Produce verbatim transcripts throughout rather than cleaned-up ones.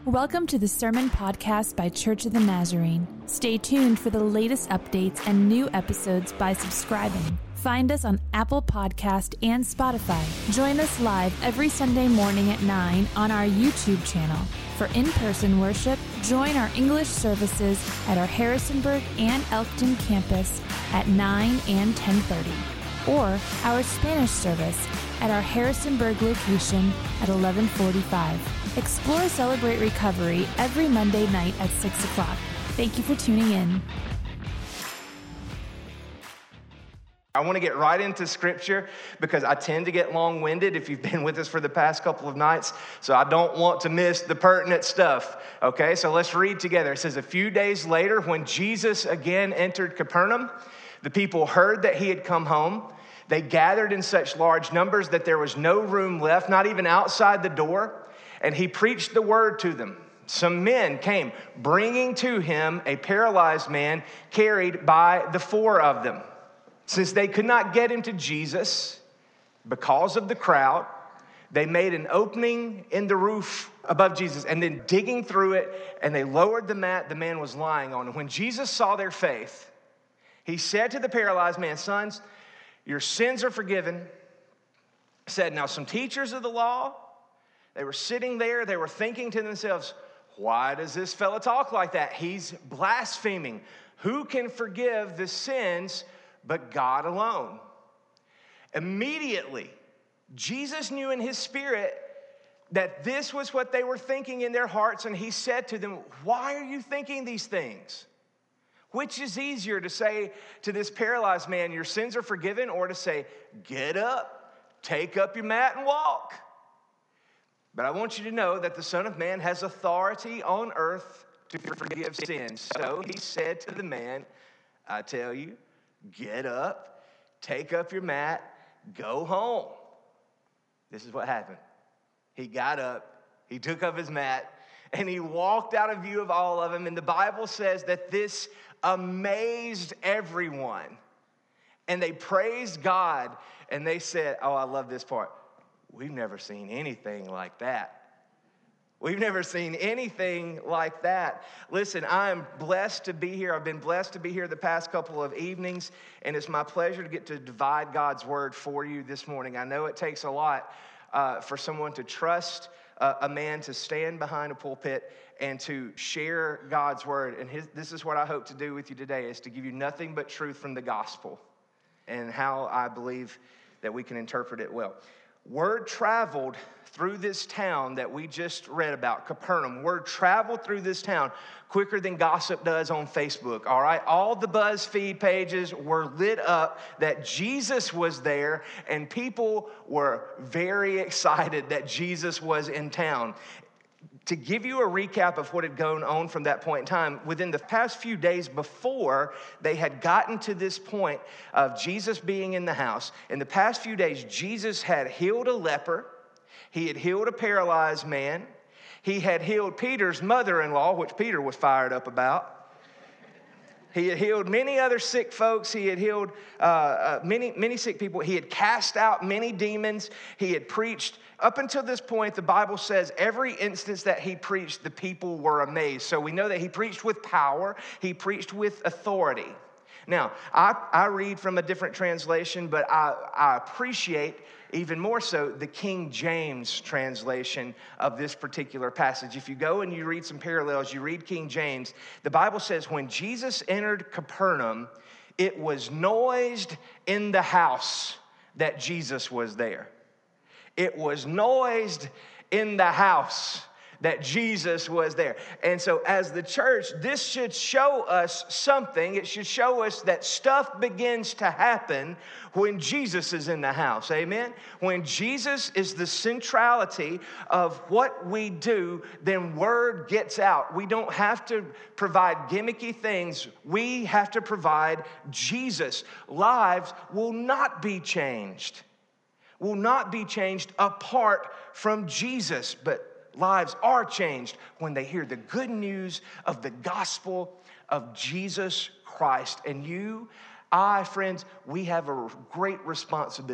Welcome to the Sermon Podcast by Church of the Nazarene. Stay tuned for the latest updates and new episodes by subscribing. Find us on Apple Podcast and Spotify. Join us live every Sunday morning at nine on our YouTube channel. For in-person worship, join our English services at our Harrisonburg and Elkton campus at nine and ten thirty, or our Spanish service at our Harrisonburg location at eleven forty-five. Explore Celebrate Recovery every Monday night at six o'clock. Thank you for tuning in. I want to get right into scripture because I tend to get long-winded if you've been with us for the past couple of nights, so I don't want to miss the pertinent stuff, okay? So let's read together. It says, a few days later, when Jesus again entered Capernaum, the people heard that he had come home. They gathered in such large numbers that there was no room left, not even outside the door, and he preached the word to them. Some men came, bringing to him a paralyzed man carried by the four of them. Since they could not get him to Jesus because of the crowd, they made an opening in the roof above Jesus, and then digging through it, and they lowered the mat the man was lying on. And when Jesus saw their faith, he said to the paralyzed man, "Sons, your sins are forgiven." Said, now some teachers of the law, they were sitting there, they were thinking to themselves, why does this fella talk like that? He's blaspheming. Who can forgive the sins but God alone? Immediately, Jesus knew in his spirit that this was what they were thinking in their hearts, and he said to them, why are you thinking these things? Which is easier, to say to this paralyzed man, your sins are forgiven, or to say, get up, take up your mat and walk? But I want you to know that the Son of Man has authority on earth to forgive sins. So he said to the man, I tell you, get up, take up your mat, go home. This is what happened. He got up, he took up his mat, and he walked out of view of all of them. And the Bible says that this amazed everyone. And they praised God, and they said, oh, I love this part. We've never seen anything like that. We've never seen anything like that. Listen, I am blessed to be here. I've been blessed to be here the past couple of evenings, and it's my pleasure to get to divide God's word for you this morning. I know it takes a lot uh, for someone to trust uh, a man to stand behind a pulpit and to share God's word. And his, this is what I hope to do with you today, is to give you nothing but truth from the gospel and how I believe that we can interpret it well. Word traveled through this town that we just read about, Capernaum. Word traveled through this town quicker than gossip does on Facebook, all right? All the BuzzFeed pages were lit up that Jesus was there, and people were very excited that Jesus was in town. To give you a recap of what had gone on from that point in time, within the past few days before they had gotten to this point of Jesus being in the house, in the past few days, Jesus had healed a leper. He had healed a paralyzed man. He had healed Peter's mother-in-law, which Peter was fired up about. He had healed many other sick folks. He had healed uh, uh, many, many sick people. He had cast out many demons. He had preached. Up until this point, the Bible says every instance that he preached, the people were amazed. So we know that he preached with power. He preached with authority. Now, I, I read from a different translation, but I, I appreciate even more so the King James translation of this particular passage. If you go and you read some parallels, you read King James, the Bible says, when Jesus entered Capernaum, it was noised in the house that Jesus was there. It was noised in the house that Jesus was there. And so as the church, this should show us something. It should show us that stuff begins to happen when Jesus is in the house. Amen? When Jesus is the centrality of what we do, then word gets out. We don't have to provide gimmicky things. We have to provide Jesus. Lives will not be changed. Will not be changed apart from Jesus, but lives are changed when they hear the good news of the gospel of Jesus Christ. And you, I, friends, we have a great responsibility.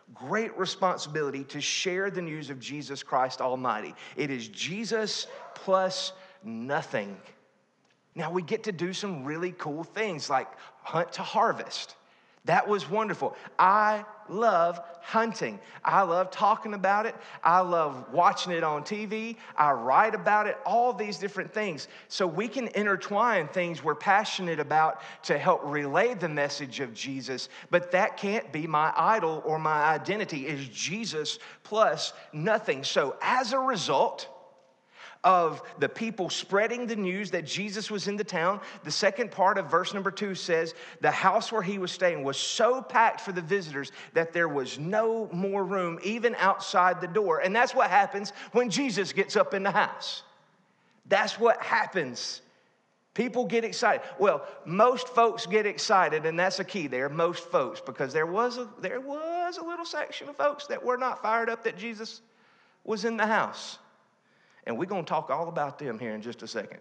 great responsibility to share the news of Jesus Christ Almighty. It is Jesus plus nothing. Now we get to do some really cool things like hunt to harvest. That was wonderful. I love hunting. I love talking about it. I love watching it on T V. I write about it, all these different things. So we can intertwine things we're passionate about to help relay the message of Jesus. But that can't be my idol or my identity, is Jesus plus nothing. So as a result of the people spreading the news that Jesus was in the town, the second part of verse number two says, the house where he was staying was so packed for the visitors that there was no more room even outside the door. And that's what happens when Jesus gets up in the house. That's what happens. People get excited. Well, most folks get excited, and that's a key there, most folks, because there was a, there was a little section of folks that were not fired up that Jesus was in the house. And we're going to talk all about them here in just a second.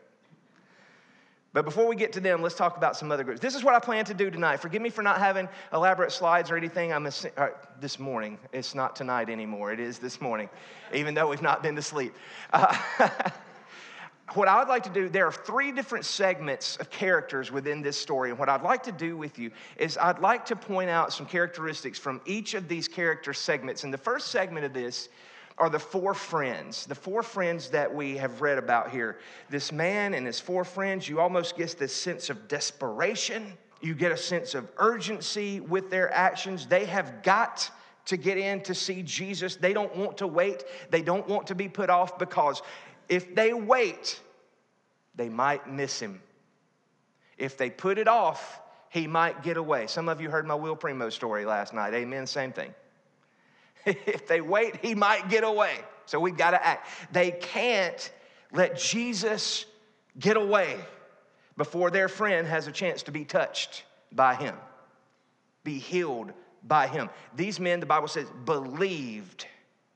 But before we get to them, let's talk about some other groups. This is what I plan to do tonight. Forgive me for not having elaborate slides or anything. I'm a, uh, this morning. It's not tonight anymore. It is this morning, even though we've not been to sleep. Uh, what I would like to do, there are three different segments of characters within this story. And what I'd like to do with you is I'd like to point out some characteristics from each of these character segments. And the first segment of this are the four friends, the four friends that we have read about here. This man and his four friends, you almost get this sense of desperation. You get a sense of urgency with their actions. They have got to get in to see Jesus. They don't want to wait. They don't want to be put off, because if they wait, they might miss him. If they put it off, he might get away. Some of you heard my Will Primo story last night. Amen, same thing. If they wait, he might get away. So we've got to act. They can't let Jesus get away before their friend has a chance to be touched by him, be healed by him. These men, the Bible says, believed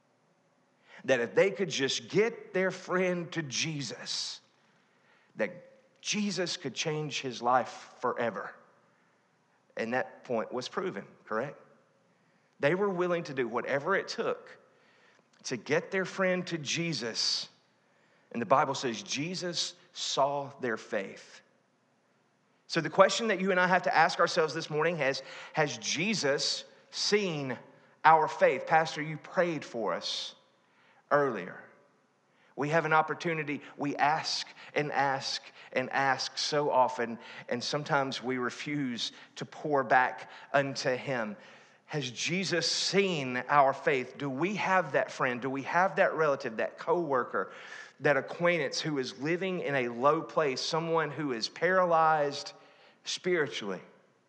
that if they could just get their friend to Jesus, that Jesus could change his life forever. And that point was proven, correct? They were willing to do whatever it took to get their friend to Jesus. And the Bible says Jesus saw their faith. So the question that you and I have to ask ourselves this morning is, has Jesus seen our faith? Pastor, you prayed for us earlier. We have an opportunity. We ask and ask and ask so often, and sometimes we refuse to pour back unto him. Has Jesus seen our faith? Do we have that friend? Do we have that relative, that coworker, that acquaintance who is living in a low place, someone who is paralyzed spiritually?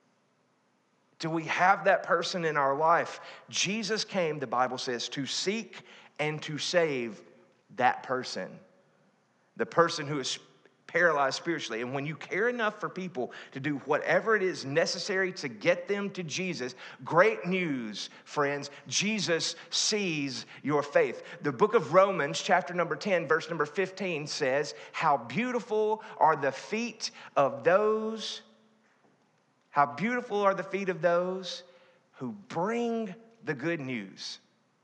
Do we have that person in our life? Jesus came, the Bible says, to seek and to save that person, the person who is paralyzed spiritually. And when you care enough for people to do whatever it is necessary to get them to Jesus, great news, friends, Jesus sees your faith. The book of Romans, chapter number ten, verse number fifteen says, how beautiful are the feet of those, how beautiful are the feet of those who bring the good news.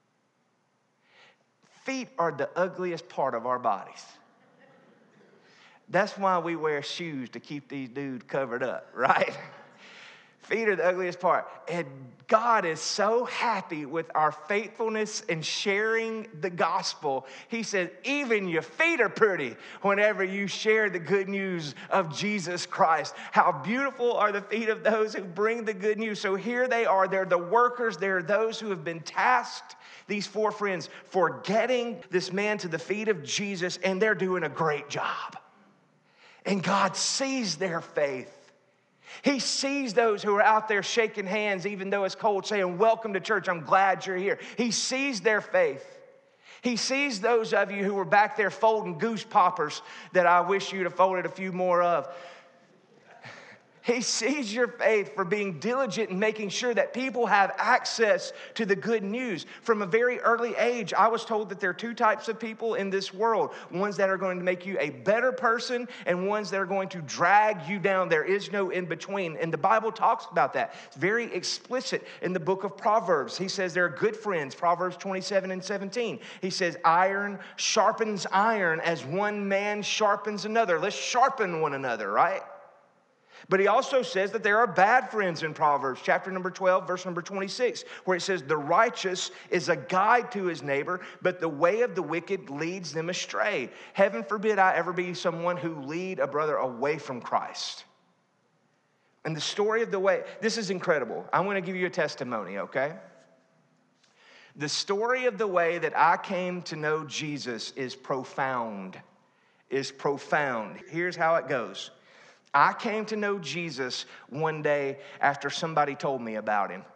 Feet are the ugliest part of our bodies. That's why we wear shoes, to keep these dudes covered up, right? Feet are the ugliest part. And God is so happy with our faithfulness in sharing the gospel. He said, even your feet are pretty whenever you share the good news of Jesus Christ. How beautiful are the feet of those who bring the good news. So here they are. They're the workers. They're those who have been tasked, these four friends, for getting this man to the feet of Jesus, and they're doing a great job. And God sees their faith. He sees those who are out there shaking hands, even though it's cold, saying, welcome to church, I'm glad you're here. He sees their faith. He sees those of you who were back there folding goose poppers that I wish you'd have folded a few more of. He sees your faith for being diligent in making sure that people have access to the good news. From a very early age, I was told that there are two types of people in this world. Ones that are going to make you a better person and ones that are going to drag you down. There is no in between. And the Bible talks about that. It's very explicit in the book of Proverbs. He says there are good friends, Proverbs twenty-seven and seventeen. He says iron sharpens iron as one man sharpens another. Let's sharpen one another, right? But he also says that there are bad friends in Proverbs, chapter number twelve, verse number twenty-six, where it says, the righteous is a guide to his neighbor, but the way of the wicked leads them astray. Heaven forbid I ever be someone who lead a brother away from Christ. And the story of the way, this is incredible. I'm going to give you a testimony, okay? The story of the way that I came to know Jesus is profound, is profound. Here's how it goes. I came to know Jesus one day after somebody told me about him.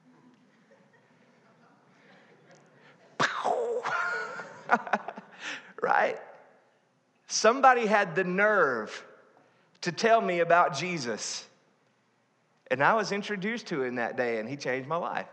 Right? Somebody had the nerve to tell me about Jesus. And I was introduced to him that day, and he changed my life.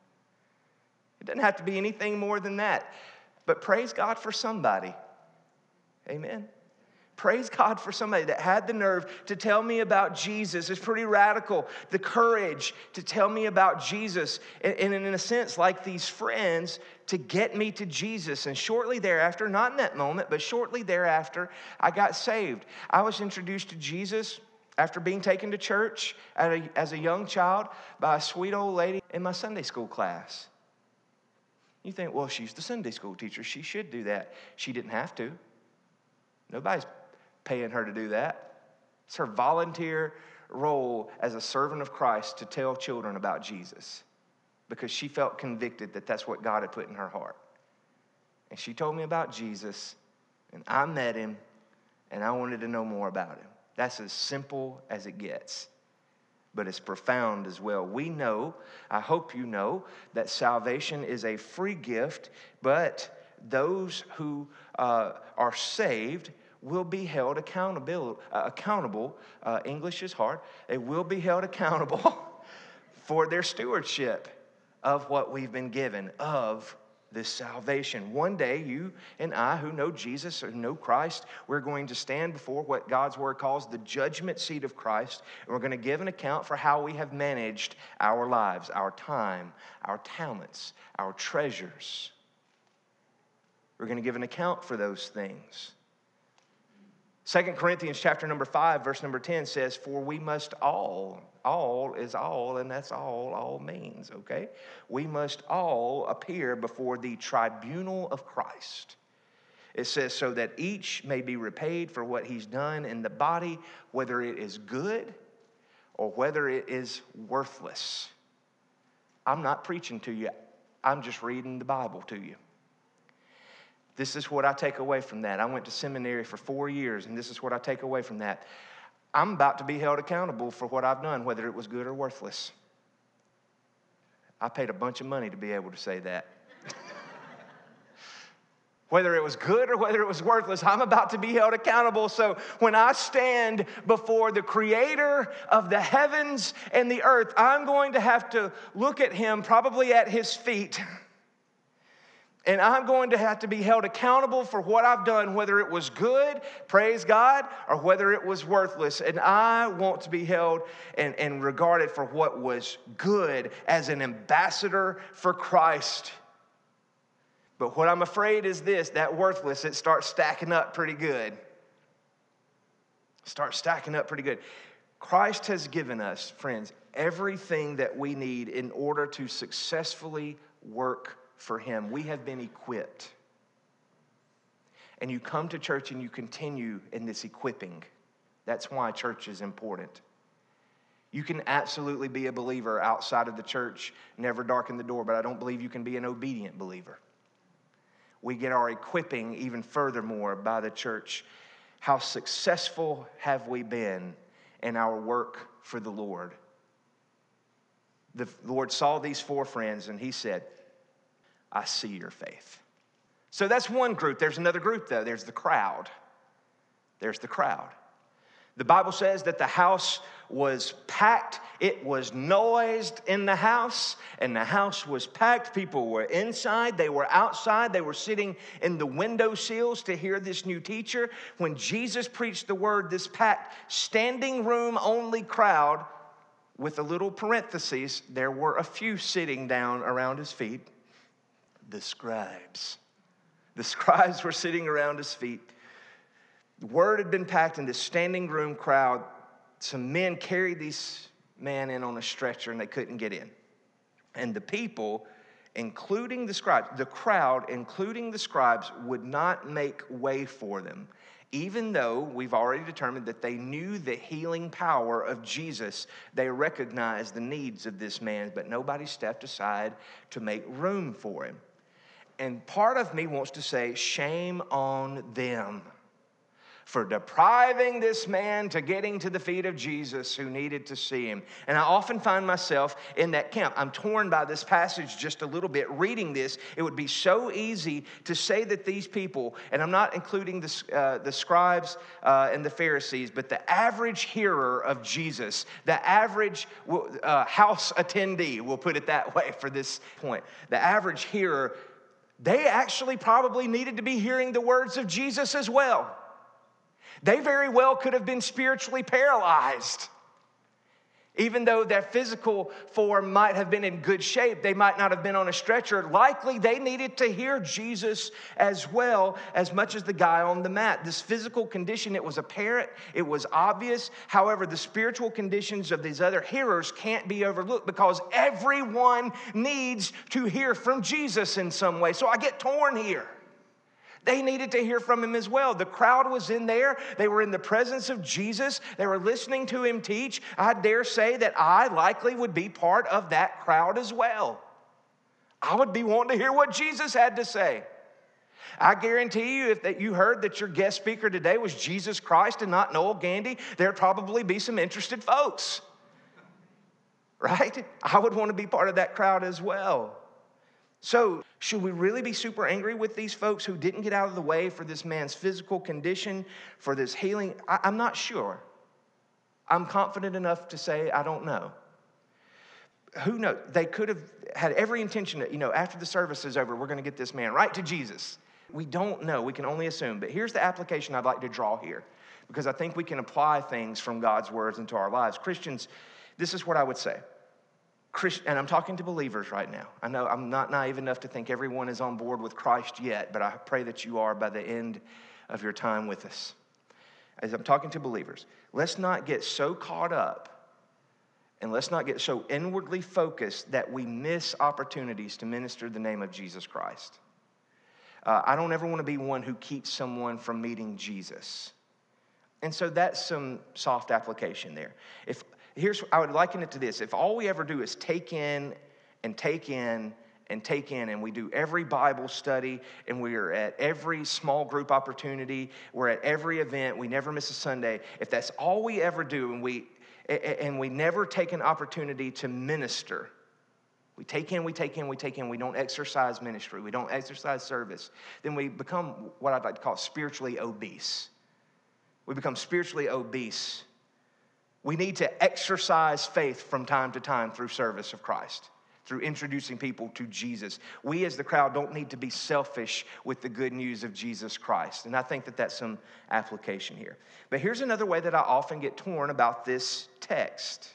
It doesn't have to be anything more than that. But praise God for somebody. Amen. Praise God for somebody that had the nerve to tell me about Jesus. It's pretty radical. The courage to tell me about Jesus. And, and in a sense, like these friends, to get me to Jesus. And shortly thereafter, not in that moment, but shortly thereafter, I got saved. I was introduced to Jesus after being taken to church at a, as a young child by a sweet old lady in my Sunday school class. You think, well, she's the Sunday school teacher. She should do that. She didn't have to. Nobody's paying her to do that. It's her volunteer role as a servant of Christ to tell children about Jesus because she felt convicted that that's what God had put in her heart. And she told me about Jesus, and I met him, and I wanted to know more about him. That's as simple as it gets, but it's profound as well. We know, I hope you know, that salvation is a free gift, but those who uh, are saved will be held accountable. Uh, accountable. Uh, English is hard. They will be held accountable for their stewardship of what we've been given, of this salvation. One day, you and I who know Jesus or know Christ, we're going to stand before what God's word calls the judgment seat of Christ, and we're going to give an account for how we have managed our lives, our time, our talents, our treasures. We're going to give an account for those things. Second Corinthians chapter number five, verse number ten says, for we must all, all is all, and that's all, all means, okay? We must all appear before the tribunal of Christ. It says, so that each may be repaid for what he's done in the body, whether it is good or whether it is worthless. I'm not preaching to you. I'm just reading the Bible to you. This is what I take away from that. I went to seminary for four years, and this is what I take away from that. I'm about to be held accountable for what I've done, whether it was good or worthless. I paid a bunch of money to be able to say that. Whether it was good or whether it was worthless, I'm about to be held accountable. So when I stand before the creator of the heavens and the earth, I'm going to have to look at him, probably at his feet. And I'm going to have to be held accountable for what I've done, whether it was good, praise God, or whether it was worthless. And I want to be held and, and regarded for what was good as an ambassador for Christ. But what I'm afraid is this, that worthless, it starts stacking up pretty good. Start stacking up pretty good. Christ has given us, friends, everything that we need in order to successfully work for him. We have been equipped. And you come to church and you continue in this equipping. That's why church is important. You can absolutely be a believer outside of the church, never darken the door, but I don't believe you can be an obedient believer. We get our equipping even furthermore by the church. How successful have we been in our work for the Lord? The Lord saw these four friends and he said, I see your faith. So that's one group. There's another group, though. There's the crowd. There's the crowd. The Bible says that the house was packed. It was noised in the house, and the house was packed. People were inside. They were outside. They were sitting in the window sills to hear this new teacher. When Jesus preached the word, this packed, standing room only crowd, with a little parenthesis, there were a few sitting down around his feet. The scribes. The scribes were sitting around his feet. The word had been packed in this standing room crowd. Some men carried this man in on a stretcher and they couldn't get in. And the people, including the scribes, the crowd, including the scribes, would not make way for them, even though we've already determined that they knew the healing power of Jesus. They recognized the needs of this man, but nobody stepped aside to make room for him. And part of me wants to say, shame on them for depriving this man to getting to the feet of Jesus who needed to see him. And I often find myself in that camp. I'm torn by this passage just a little bit. Reading this, it would be so easy to say that these people, and I'm not including the, uh, the scribes uh, and the Pharisees, but the average hearer of Jesus, the average uh, house attendee, we'll put it that way for this point, the average hearer, they actually probably needed to be hearing the words of Jesus as well. They very well could have been spiritually paralyzed. Even though their physical form might have been in good shape, they might not have been on a stretcher. Likely they needed to hear Jesus as well, as much as the guy on the mat. This physical condition, it was apparent, it was obvious. However, the spiritual conditions of these other hearers can't be overlooked because everyone needs to hear from Jesus in some way. So I get torn here. They needed to hear from him as well. The crowd was in there. They were in the presence of Jesus. They were listening to him teach. I dare say that I likely would be part of that crowd as well. I would be wanting to hear what Jesus had to say. I guarantee you, if that you heard that your guest speaker today was Jesus Christ and not Noel Gandy, there'd probably be some interested folks. Right? I would want to be part of that crowd as well. So, should we really be super angry with these folks who didn't get out of the way for this man's physical condition, for this healing? I, I'm not sure. I'm confident enough to say I don't know. Who knows? They could have had every intention that, you know, after the service is over, we're going to get this man right to Jesus. We don't know. We can only assume. But here's the application I'd like to draw here, because I think we can apply things from God's words into our lives. Christians, this is what I would say. And I'm talking to believers right now. I know I'm not naive enough to think everyone is on board with Christ yet, but I pray that you are by the end of your time with us. As I'm talking to believers, let's not get so caught up and let's not get so inwardly focused that we miss opportunities to minister the name of Jesus Christ. Uh, I don't ever want to be one who keeps someone from meeting Jesus. And so that's some soft application there. If Here's, I would liken it to this. If all we ever do is take in and take in and take in, and we do every Bible study, and we are at every small group opportunity, we're at every event, we never miss a Sunday, if that's all we ever do, and we and we never take an opportunity to minister, we take in, we take in, we take in, we don't exercise ministry, we don't exercise service, then we become what I'd like to call spiritually obese. We become spiritually obese. We need to exercise faith from time to time through service of Christ, through introducing people to Jesus. We as the crowd don't need to be selfish with the good news of Jesus Christ. And I think that that's some application here. But here's another way that I often get torn about this text.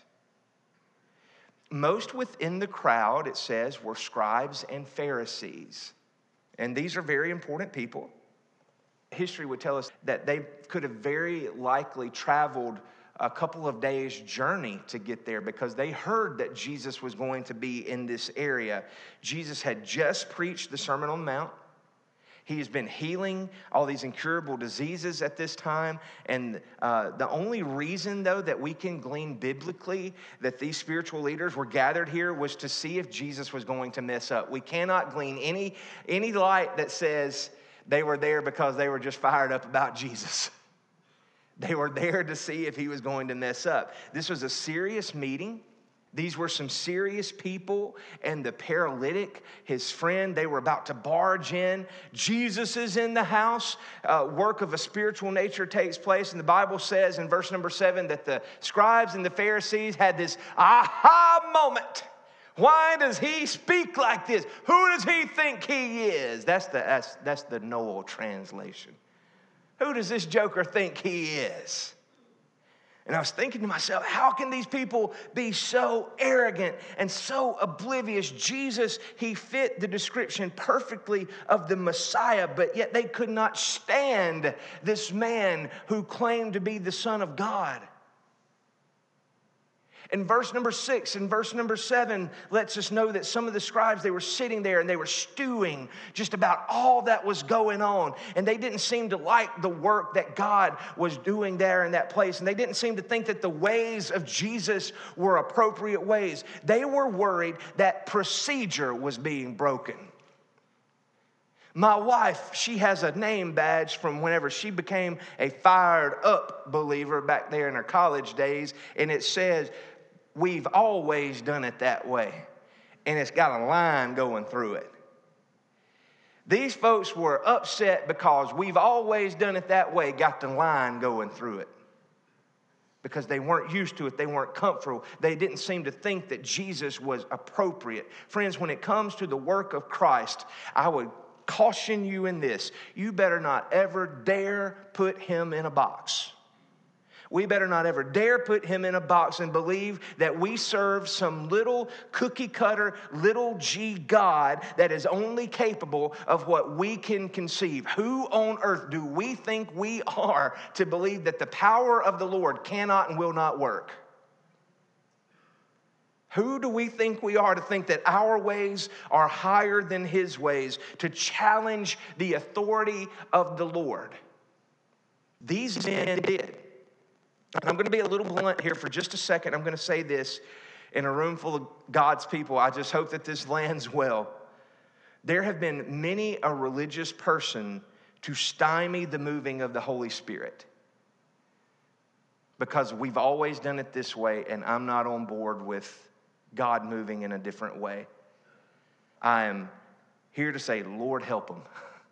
Most within the crowd, it says, were scribes and Pharisees. And these are very important people. History would tell us that they could have very likely traveled a couple of days' journey to get there because they heard that Jesus was going to be in this area. Jesus had just preached the Sermon on the Mount. He has been healing all these incurable diseases at this time. And uh, the only reason, though, that we can glean biblically that these spiritual leaders were gathered here was to see if Jesus was going to mess up. We cannot glean any, any light that says they were there because they were just fired up about Jesus. They were there to see if he was going to mess up. This was a serious meeting. These were some serious people, and the paralytic, his friend, they were about to barge in. Jesus is in the house. Uh, work of a spiritual nature takes place, and the Bible says in verse number seven that the scribes and the Pharisees had this aha moment. Why does he speak like this? Who does he think he is? That's the, that's, that's the Noel translation. Who does this joker think he is? And I was thinking to myself, how can these people be so arrogant and so oblivious? Jesus, he fit the description perfectly of the Messiah, but yet they could not stand this man who claimed to be the Son of God. In verse number six and verse number seven lets us know that some of the scribes, they were sitting there and they were stewing just about all that was going on. And they didn't seem to like the work that God was doing there in that place. And they didn't seem to think that the ways of Jesus were appropriate ways. They were worried that procedure was being broken. My wife, she has a name badge from whenever she became a fired up believer back there in her college days. And it says, "We've always done it that way." And it's got a line going through it. These folks were upset because "we've always done it that way" got the line going through it. Because they weren't used to it. They weren't comfortable. They didn't seem to think that Jesus was appropriate. Friends, when it comes to the work of Christ, I would caution you in this. You better not ever dare put him in a box. We better not ever dare put him in a box and believe that we serve some little cookie cutter, little g God that is only capable of what we can conceive. Who on earth do we think we are to believe that the power of the Lord cannot and will not work? Who do we think we are to think that our ways are higher than his ways, to challenge the authority of the Lord? These men did. And I'm going to be a little blunt here for just a second. I'm going to say this in a room full of God's people. I just hope that this lands well. There have been many a religious person to stymie the moving of the Holy Spirit because we've always done it this way, and I'm not on board with God moving in a different way. I am here to say, Lord, help them.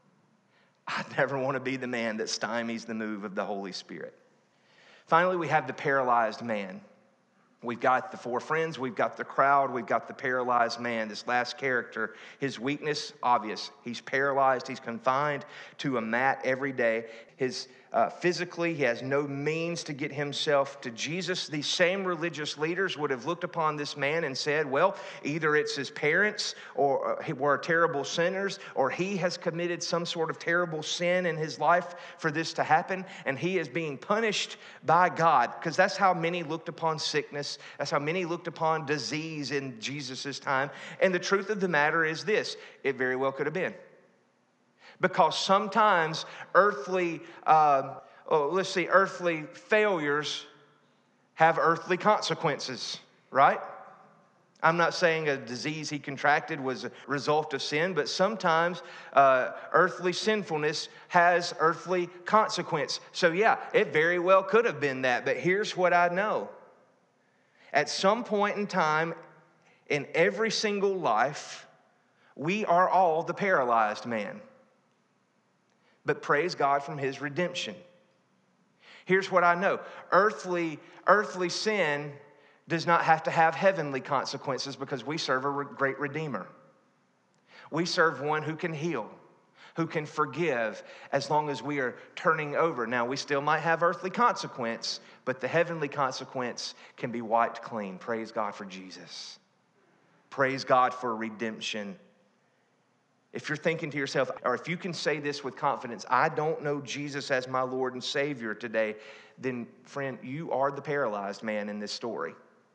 I never want to be the man that stymies the move of the Holy Spirit. Finally, we have the paralyzed man. We've got the four friends, we've got the crowd, we've got the paralyzed man. This last character, his weakness, obvious. He's paralyzed, he's confined to a mat every day. His uh, physically, he has no means to get himself to Jesus. These same religious leaders would have looked upon this man and said, well, either it's his parents or uh, were terrible sinners, or he has committed some sort of terrible sin in his life for this to happen, and he is being punished by God, because that's how many looked upon sickness. That's how many looked upon disease in Jesus' time. And the truth of the matter is this: it very well could have been. Because sometimes earthly, uh, oh, let's see, earthly failures have earthly consequences, right? I'm not saying a disease he contracted was a result of sin, but sometimes uh, earthly sinfulness has earthly consequence. So yeah, it very well could have been that. But here's what I know. At some point in time in every single life, we are all the paralyzed man. But praise God from his redemption. Here's what I know. Earthly, earthly sin does not have to have heavenly consequences because we serve a great Redeemer. We serve one who can heal, who can forgive as long as we are turning over. Now, we still might have earthly consequence, but the heavenly consequence can be wiped clean. Praise God for Jesus. Praise God for redemption. If you're thinking to yourself, or if you can say this with confidence, I don't know Jesus as my Lord and Savior today, then friend, you are the paralyzed man in this story.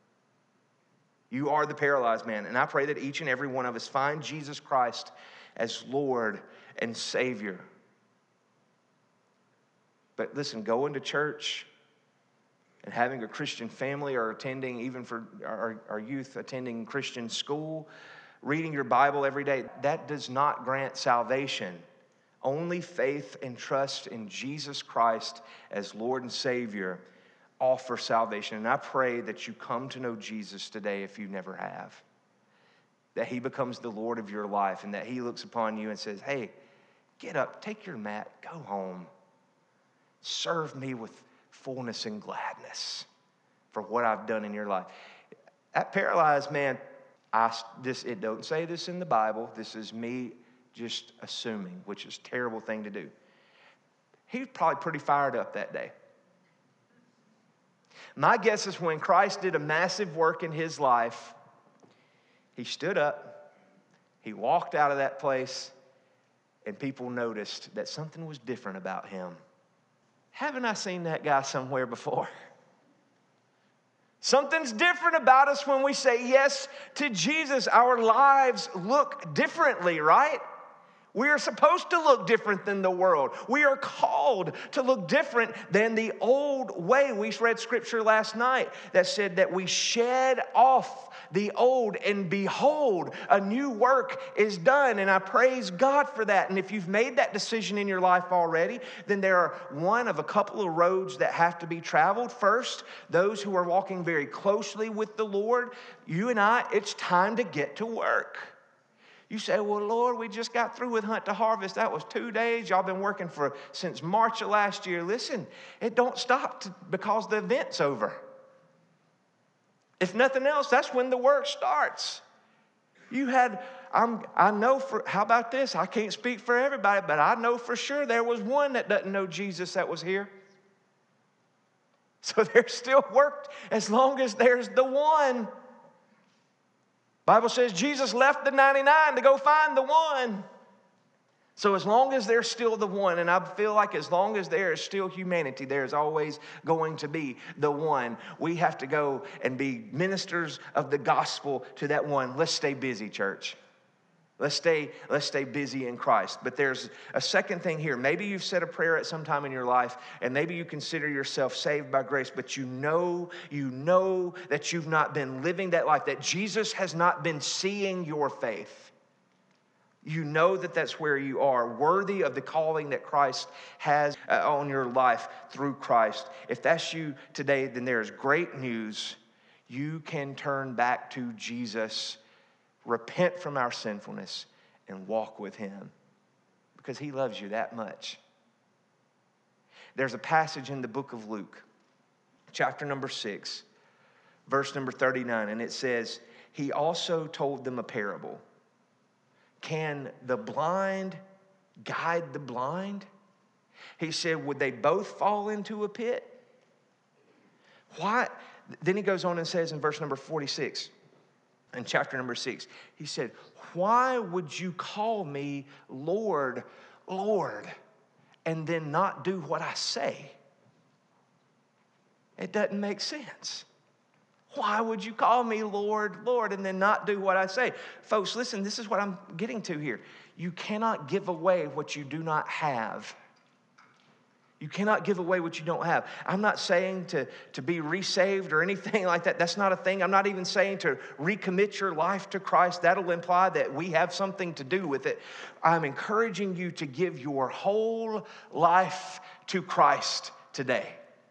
You are the paralyzed man. And I pray that each and every one of us find Jesus Christ as Lord and Savior. But listen, going to church and having a Christian family, or attending, even for our, our youth, attending Christian school, reading your Bible every day, that does not grant salvation. Only faith and trust in Jesus Christ as Lord and Savior offer salvation. And I pray that you come to know Jesus today if you never have. That he becomes the Lord of your life and that he looks upon you and says, hey, get up, take your mat, go home. Serve me with fullness and gladness for what I've done in your life. That paralyzed man, I, this, it don't say this in the Bible. This is me just assuming, which is a terrible thing to do. He was probably pretty fired up that day. My guess is when Christ did a massive work in his life, he stood up, he walked out of that place, and people noticed that something was different about him. Haven't I seen that guy somewhere before? Something's different about us when we say yes to Jesus. Our lives look differently, right? We are supposed to look different than the world. We are called to look different than the old way. We read scripture last night that said that we shed off the old, and behold, a new work is done. And I praise God for that. And if you've made that decision in your life already, then there are one of a couple of roads that have to be traveled. First, those who are walking very closely with the Lord, you and I, it's time to get to work. You say, well, Lord, we just got through with Hunt to Harvest. That was two days. Y'all been working for since March of last year. Listen, it don't stop to, because the event's over. If nothing else, that's when the work starts. You had, I'm, I know for, how about this? I can't speak for everybody, but I know for sure there was one that doesn't know Jesus that was here. So there's still work as long as there's the one. Bible says Jesus left the ninety-nine to go find the one. So as long as there's still the one, and I feel like as long as there is still humanity, there's always going to be the one. We have to go and be ministers of the gospel to that one. Let's stay busy, church. Let's stay, let's stay busy in Christ. But there's a second thing here. Maybe you've said a prayer at some time in your life, and maybe you consider yourself saved by grace, but you know, you know that you've not been living that life, that Jesus has not been seeing your faith. You know that that's where you are, worthy of the calling that Christ has on your life through Christ. If that's you today, then there's great news. You can turn back to Jesus, repent from our sinfulness, and walk with him because he loves you that much. There's a passage in the book of Luke, chapter number six, verse number thirty-nine, and it says, he also told them a parable. Can the blind guide the blind? He said, would they both fall into a pit? Why? Then he goes on and says in verse number forty-six, in chapter number six, he said, why would you call me Lord, Lord, and then not do what I say? It doesn't make sense. Why would you call me Lord, Lord, and then not do what I say? Folks, listen, this is what I'm getting to here. You cannot give away what you do not have. You cannot give away what you don't have. I'm not saying to, to be resaved or anything like that. That's not a thing. I'm not even saying to recommit your life to Christ. That'll imply that we have something to do with it. I'm encouraging you to give your whole life to Christ today.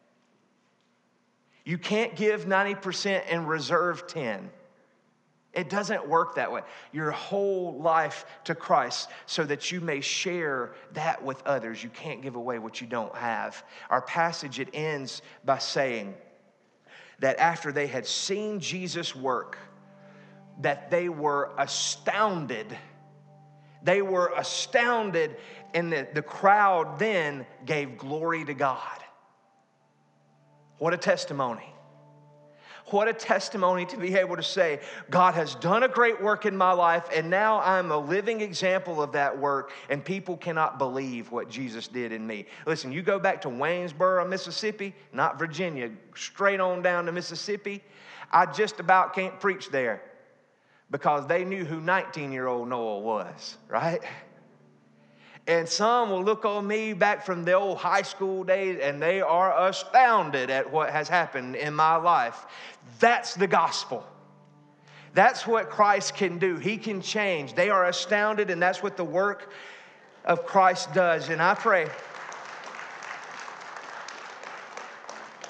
You can't give ninety percent and reserve ten. It doesn't work that way. Your whole life to Christ so that you may share that with others. You can't give away what you don't have. Our passage, it ends by saying that after they had seen Jesus work, that they were astounded. They were astounded, and the, the crowd then gave glory to God. What a testimony. What a testimony to be able to say, God has done a great work in my life, and now I'm a living example of that work, and people cannot believe what Jesus did in me. Listen, you go back to Waynesboro, Mississippi, not Virginia, straight on down to Mississippi, I just about can't preach there because they knew who nineteen-year-old Noah was, right? And some will look on me back from the old high school days, and they are astounded at what has happened in my life. That's the gospel. That's what Christ can do. He can change. They are astounded, and that's what the work of Christ does. And I pray,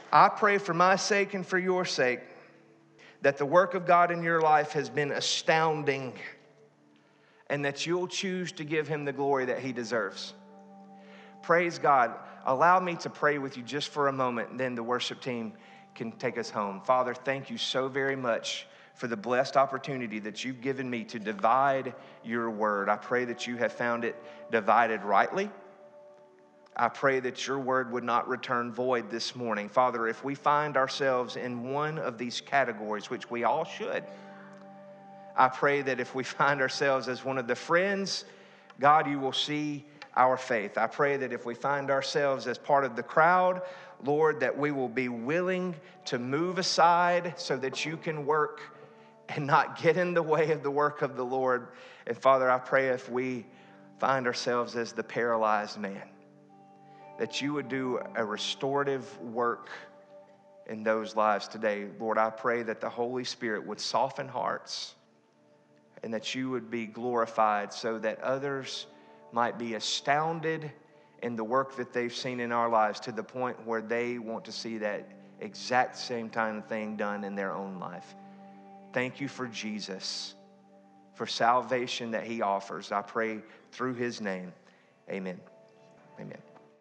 I pray for my sake and for your sake that the work of God in your life has been astounding and that you'll choose to give him the glory that he deserves. Praise God. Allow me to pray with you just for a moment, and then the worship team can take us home. Father, thank you so very much for the blessed opportunity that you've given me to divide your word. I pray that you have found it divided rightly. I pray that your word would not return void this morning. Father, if we find ourselves in one of these categories, which we all should, I pray that if we find ourselves as one of the friends, God, you will see our faith. I pray that if we find ourselves as part of the crowd, Lord, that we will be willing to move aside so that you can work and not get in the way of the work of the Lord. And Father, I pray if we find ourselves as the paralyzed man, that you would do a restorative work in those lives today. Lord, I pray that the Holy Spirit would soften hearts and that you would be glorified so that others might be astounded in the work that they've seen in our lives to the point where they want to see that exact same kind of thing done in their own life. Thank you for Jesus, for salvation that he offers. I pray through his name. Amen. Amen.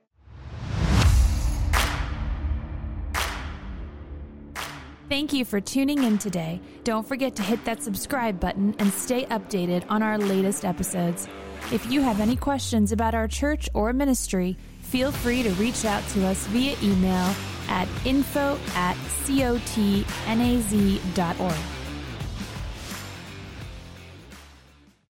Thank you for tuning in today. Don't forget to hit that subscribe button and stay updated on our latest episodes. If you have any questions about our church or ministry, feel free to reach out to us via email at info at cotnaz dot org.